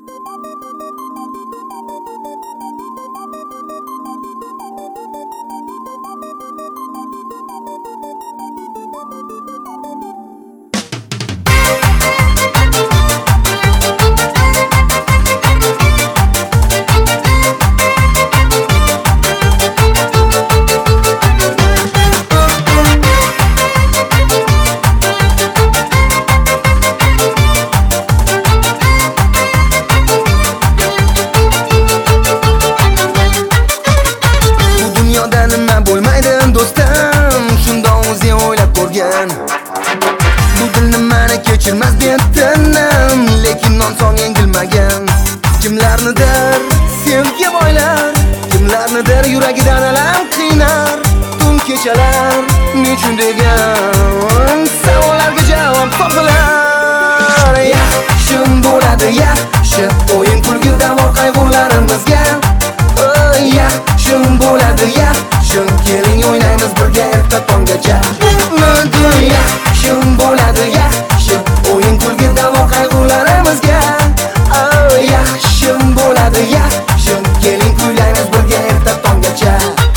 Bu dilni mani kechirmas betinam, lekin non son yengilmagan. Kimlarnidir sevgi boylar, kimlarnidir yuragidan alam qiynar. Tun kechalar nechun degan savollarga javob topilar. Yaxshim bo'ladi, yaxshi o'yin kulgida bor qayg'ularimizga. Yaxshim bo'ladi, yaxshi keling o'ynaymiz birga erta tonggacha. Yaxshim bo'ladi, yaxshi o'yin kulgida bor qayg'ularimizga. Yaxshim bo'ladi, yaxshi keling kuylaymiz birga erta tonggacha.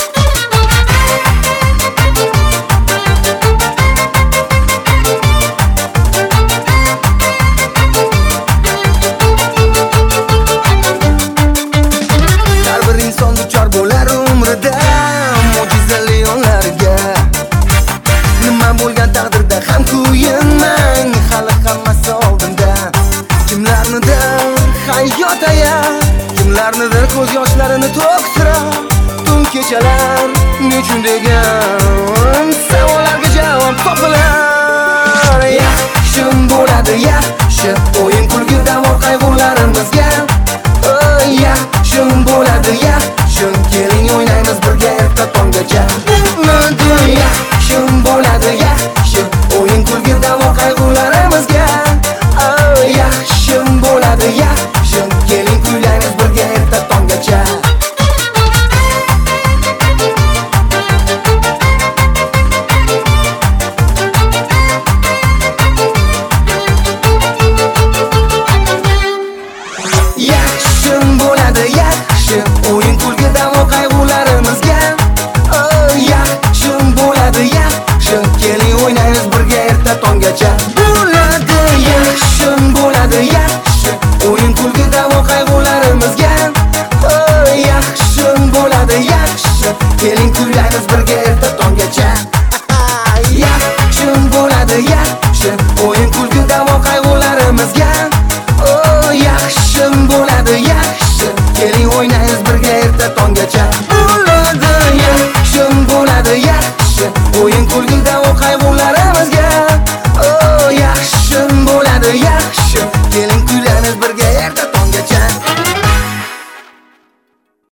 Har bir inson duchor bo'lar umrida mo'jizali onlarga. Nima bo'lgan taqdirda ham kuyinmang, hali hammasi oldinda. Kimlarnidir hayot ayar, kimlarnidir ko'z yoshlarini to'ktirar. Tun kechalar nechun degan savollarga javob topilar. Yaxshim bo'ladi, yaxshi o'yin kulgida bor qayg'ularimizga. Yaxshim bo'ladi, yaxshi keling o'ynaymiz birga erta tonggacha. Yaxshim bo'ladi, yaxshi o'yin kulgida bor qayg'ularimizga. Yaxshim bo'ladi, yaxshi